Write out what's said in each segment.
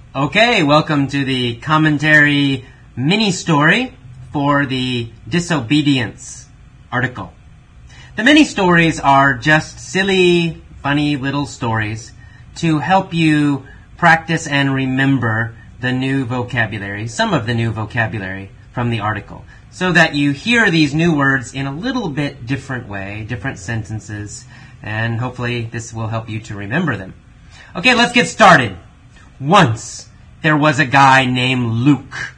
Okay, welcome to the commentary mini-story for the disobedience article. The mini-stories are just silly, funny little stories to help you practice and remember the new vocabulary, some of the new vocabulary from the article, so that you hear these new words in a little bit different way, different sentences, and hopefully this will help you to remember them. Okay, let's get started. Once there was a guy named Luke.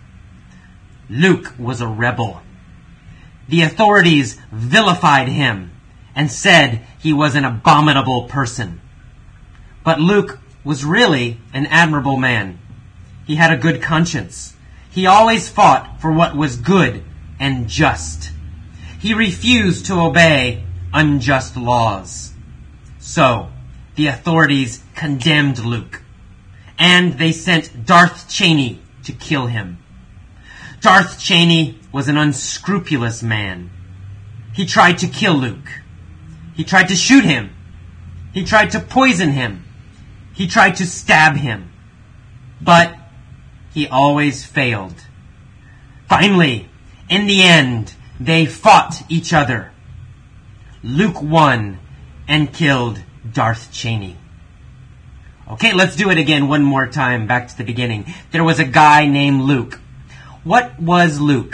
Luke was a rebel. The authorities vilified him and said he was an abominable person. But Luke was really an admirable man. He had a good conscience. He always fought for what was good and just. He refused to obey unjust laws. So, the authorities condemned Luke, and they sent Darth Cheney to kill him. Darth Cheney was an unscrupulous man. He tried to kill Luke. He tried to shoot him. He tried to poison him. He tried to stab him. But he always failed. Finally, in the end, they fought each other. Luke won and killed Darth Cheney. Okay, let's do it again one more time, back to the beginning. There was a guy named Luke. What was Luke?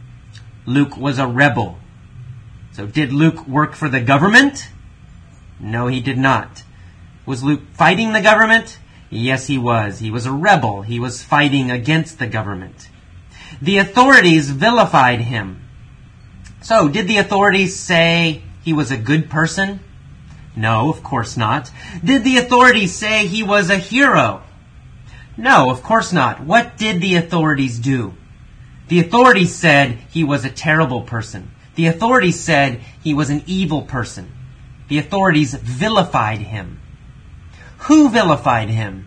Luke was a rebel. So did Luke work for the government? No, he did not. Was Luke fighting the government? Yes, he was. He was a rebel. He was fighting against the government. The authorities vilified him. So, did the authorities say he was a good person? No, of course not. Did the authorities say he was a hero? No, of course not. What did the authorities do? The authorities said he was a terrible person. The authorities said he was an evil person. The authorities vilified him. Who vilified him?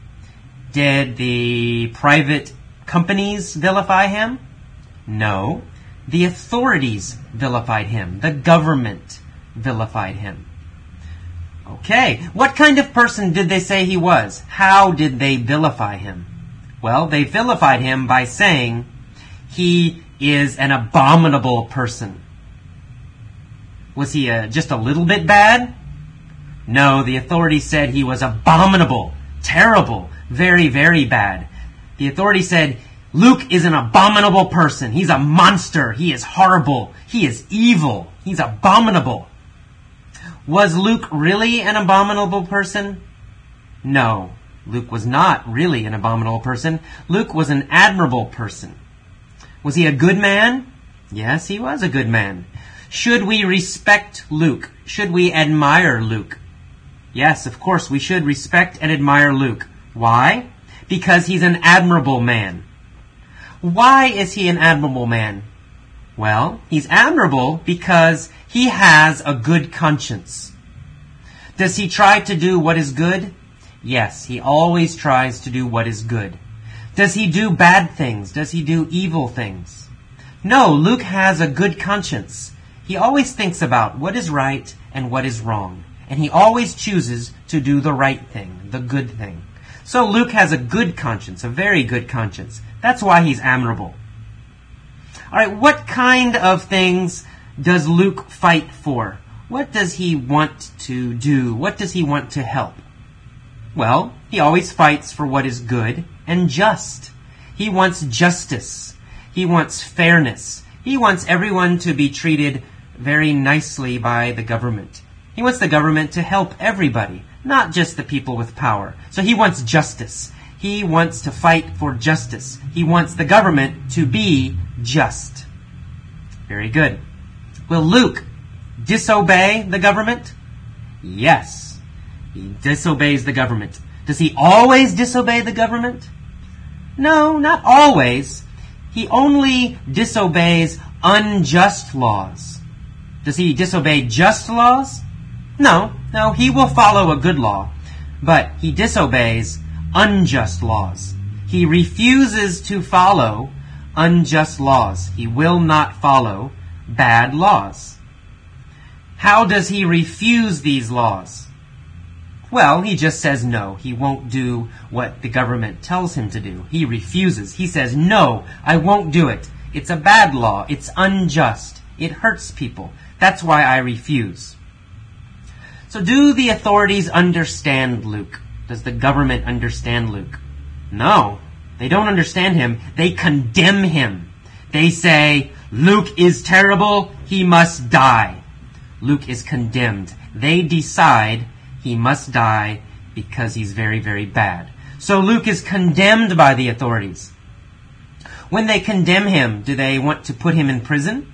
Did the private companies vilify him? No. The authorities vilified him. The government vilified him. Okay, what kind of person did they say he was? How did they vilify him? Well, they vilified him by saying he is an abominable person. Was he just a little bit bad? No, the authorities said he was abominable, terrible, very, very bad. The authorities said, Luke is an abominable person. He's a monster. He is horrible. He is evil. He's abominable. Was Luke really an abominable person? No, Luke was not really an abominable person. Luke was an admirable person. Was he a good man? Yes, he was a good man. Should we respect Luke? Should we admire Luke? Yes, of course, we should respect and admire Luke. Why? Because he's an admirable man. Why is he an admirable man? Well, he's admirable because he has a good conscience. Does he try to do what is good? Yes, he always tries to do what is good. Does he do bad things? Does he do evil things? No, Luke has a good conscience. He always thinks about what is right and what is wrong. And he always chooses to do the right thing, the good thing. So Luke has a good conscience, a very good conscience. That's why he's admirable. All right, what kind of things does Luke fight for? What does he want to do? What does he want to help? Well, he always fights for what is good and just. He wants justice. He wants fairness. He wants everyone to be treated very nicely by the government. He wants the government to help everybody, not just the people with power. So he wants justice. He wants to fight for justice. He wants the government to be just. Very good. Will Luke disobey the government? Yes. He disobeys the government. Does he always disobey the government? No, not always. He only disobeys unjust laws. Does he disobey just laws? No, he will follow a good law, but he disobeys unjust laws. He refuses to follow unjust laws. He will not follow bad laws. How does he refuse these laws? Well, he just says no. He won't do what the government tells him to do. He refuses. He says, no, I won't do it. It's a bad law. It's unjust. It hurts people. That's why I refuse. So do the authorities understand Luke? Does the government understand Luke? No, they don't understand him. They condemn him. They say, Luke is terrible. He must die. Luke is condemned. They decide he must die because he's very, very bad. So Luke is condemned by the authorities. When they condemn him, do they want to put him in prison?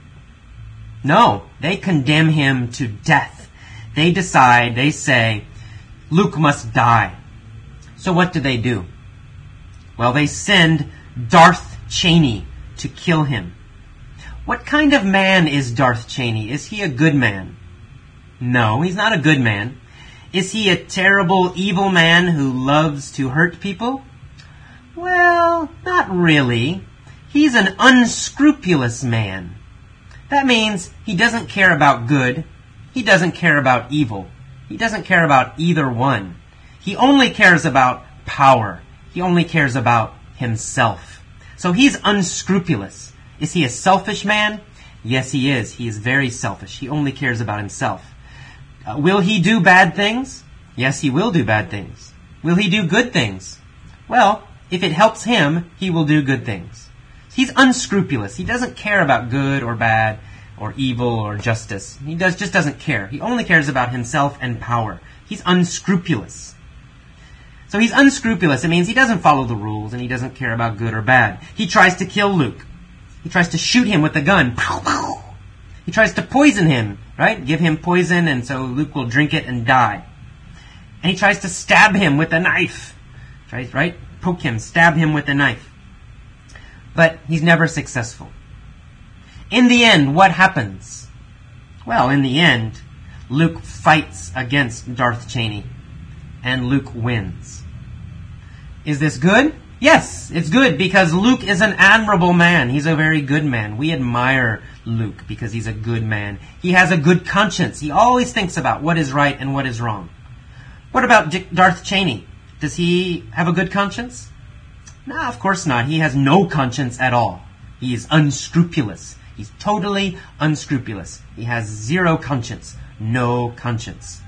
No, they condemn him to death. They decide, they say, Luke must die. So what do? Well, they send Darth Cheney to kill him. What kind of man is Darth Cheney? Is he a good man? No, he's not a good man. Is he a terrible, evil man who loves to hurt people? Well, not really. He's an unscrupulous man. That means he doesn't care about good. He doesn't care about evil. He doesn't care about either one. He only cares about power. He only cares about himself. So he's unscrupulous. Is he a selfish man? Yes, he is. He is very selfish. He only cares about himself. Will he do bad things? Yes, he will do bad things. Will he do good things? Well, if it helps him, he will do good things. He's unscrupulous. He doesn't care about good or bad or evil or justice. He just doesn't care. He only cares about himself and power. He's unscrupulous. So he's unscrupulous. It means he doesn't follow the rules and he doesn't care about good or bad. He tries to kill Luke. He tries to shoot him with a gun. He tries to poison him, right? Give him poison and so Luke will drink it and die. And he tries to stab him with a knife. Tries, right? Poke him, stab him with a knife. But he's never successful. In the end, what happens? Well, in the end, Luke fights against Darth Cheney. And Luke wins. Is this good? Yes, it's good because Luke is an admirable man. He's a very good man. We admire Luke because he's a good man. He has a good conscience. He always thinks about what is right and what is wrong. What about Darth Cheney? Does he have a good conscience? No, of course not. He has no conscience at all. He is unscrupulous. He's totally unscrupulous. He has zero conscience. No conscience.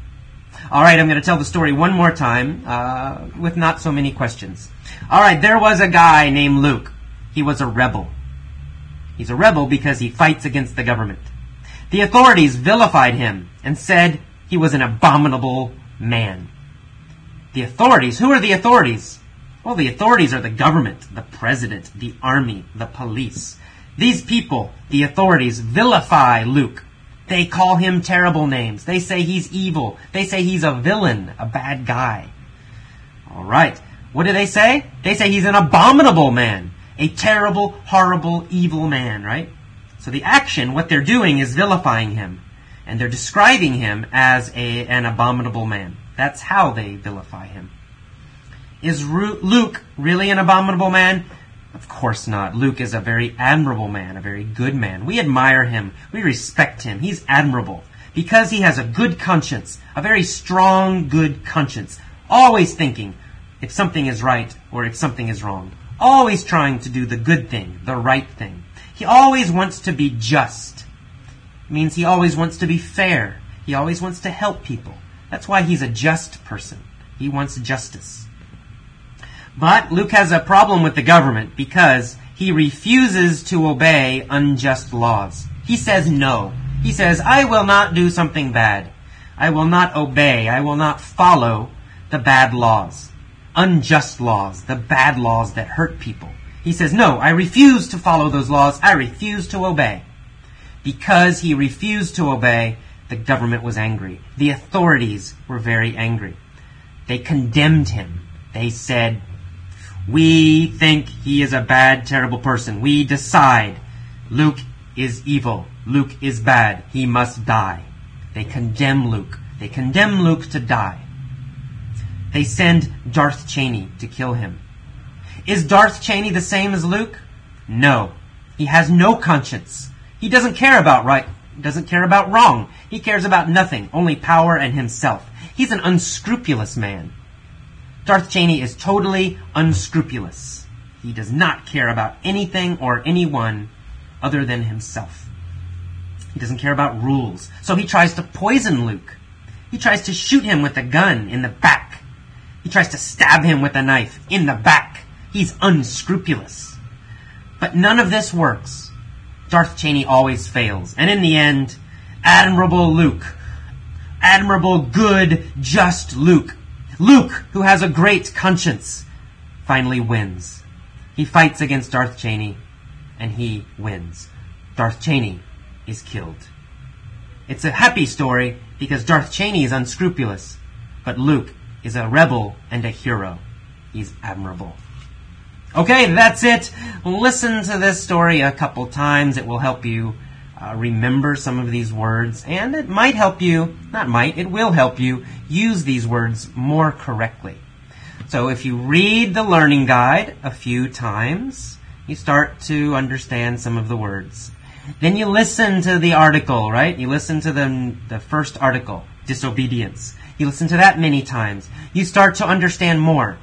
All right, I'm going to tell the story one more time with not so many questions. All right, there was a guy named Luke. He was a rebel. He's a rebel because he fights against the government. The authorities vilified him and said he was an abominable man. The authorities? Who are the authorities? Well, the authorities are the government, the president, the army, the police. These people, the authorities, vilify Luke. They call him terrible names. They say he's evil. They say he's a villain, a bad guy. All right. What do they say? They say he's an abominable man. A terrible, horrible, evil man, right? So the action, what they're doing is vilifying him. And they're describing him as an abominable man. That's how they vilify him. Is Luke really an abominable man? Of course not. Luke is a very admirable man, a very good man. We admire him. We respect him. He's admirable because he has a good conscience, a very strong, good conscience. Always thinking if something is right or if something is wrong. Always trying to do the good thing, the right thing. He always wants to be just. It means he always wants to be fair. He always wants to help people. That's why he's a just person. He wants justice. But Luke has a problem with the government because he refuses to obey unjust laws. He says no. He says, I will not do something bad. I will not obey. I will not follow the bad laws. Unjust laws, the bad laws that hurt people. He says, no, I refuse to follow those laws. I refuse to obey. Because he refused to obey, the government was angry. The authorities were very angry. They condemned him. They said, we think he is a bad, terrible person. We decide Luke is evil. Luke is bad. He must die. They condemn Luke. They condemn Luke to die. They send Darth Cheney to kill him. Is Darth Cheney the same as Luke? No. He has no conscience. He doesn't care about right, doesn't care about wrong. He cares about nothing, only power and himself. He's an unscrupulous man. Darth Cheney is totally unscrupulous. He does not care about anything or anyone other than himself. He doesn't care about rules. So he tries to poison Luke. He tries to shoot him with a gun in the back. He tries to stab him with a knife in the back. He's unscrupulous. But none of this works. Darth Cheney always fails. And in the end, Admirable Luke, admirable, good, just Luke, Luke, who has a great conscience, finally wins. He fights against Darth Cheney, and he wins. Darth Cheney is killed. It's a happy story because Darth Cheney is unscrupulous, but Luke is a rebel and a hero. He's admirable. Okay, that's it. Listen to this story a couple times. It will help you remember some of these words, and it might help you, it will help you use these words more correctly. So if you read the learning guide a few times, you start to understand some of the words. Then you listen to the article, right? You listen to the first article, disobedience. You listen to that many times. You start to understand more.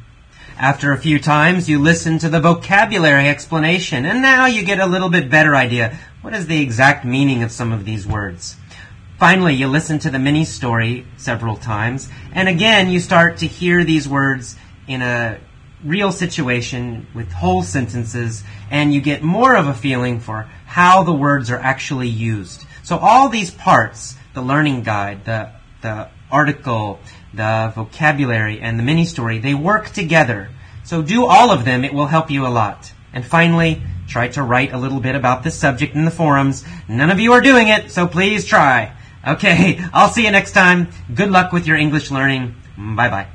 After a few times, you listen to the vocabulary explanation, and now you get a little bit better idea. What is the exact meaning of some of these words? Finally, you listen to the mini story several times, and again, you start to hear these words in a real situation with whole sentences, and you get more of a feeling for how the words are actually used. So all these parts, the learning guide, the article, the vocabulary, and the mini story, they work together. So do all of them. It will help you a lot. And finally, try to write a little bit about this subject in the forums. None of you are doing it, so please try. Okay, I'll see you next time. Good luck with your English learning. Bye-bye.